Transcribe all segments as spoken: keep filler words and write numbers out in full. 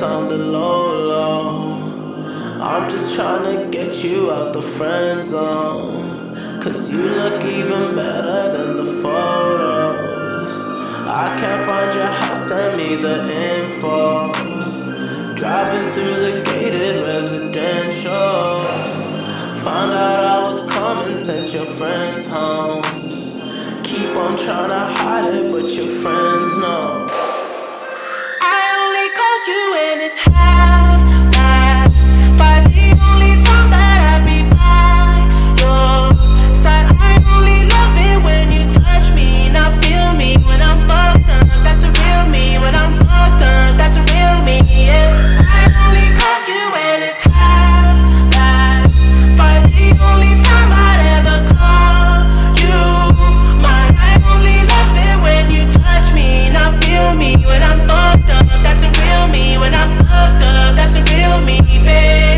just on the low low. I'm just tryna get you out the friend zone, cause you look even better than the photos. I can't find your house, send me the info. Driving through the gated residential, found out I was coming, sent your friends home. Keep on tryna hide it, but your friends know. I only call you when it's half-past five, the only time that I be by your side. I only love it when you touch me, not feel me when I'm fucked up. That's a real me. When I'm fucked up, that's a real me, yeah. I only call you when it's half-past five, the only time I'd ever call you mine. I only love it when you touch me, not feel me when I'm fucked up. That's a real me. When I'm fucked up, that's a real me, babe.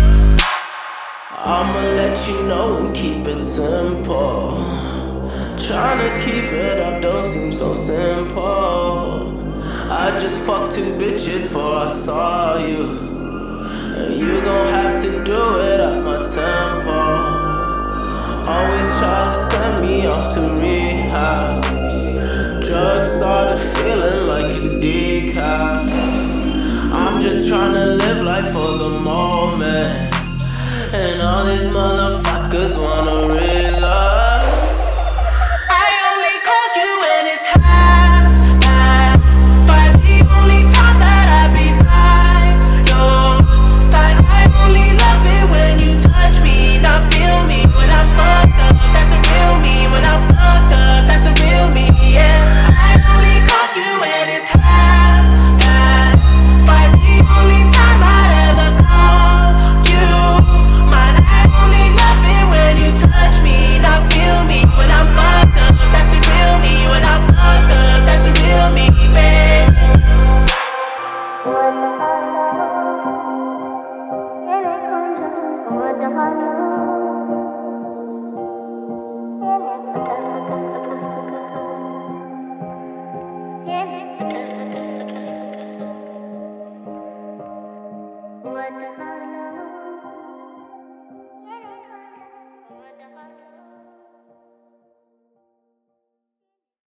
I'ma let you know and keep it simple. Tryna keep it up don't seem so simple. I just fucked two bitches before I saw you, and you gon' have to do it at my tempo. Always try to send me off to rehab. Drugs started feeling like it's decaf. I'm just tryna live life for the moment, and all these motherfuckers wanna risk